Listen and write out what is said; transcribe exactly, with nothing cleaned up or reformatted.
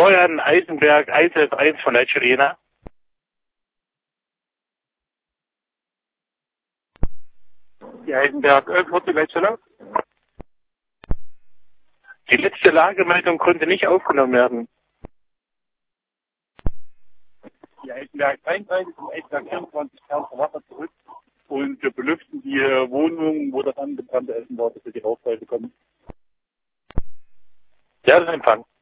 Florian Eisenberg, eins elf eins von der Chirena. Die Eisenberg, elf Portugal. Die letzte Lagemeldung konnte nicht aufgenommen werden. Die Eisenberg einunddreißig und Eisenberg vierundzwanzig Kern vom Wasser zurück. Und wir belüften die Wohnung, wo das angebrannte Essen war, dass wir die Rauchweite bekommen. Ja, das ist Empfang.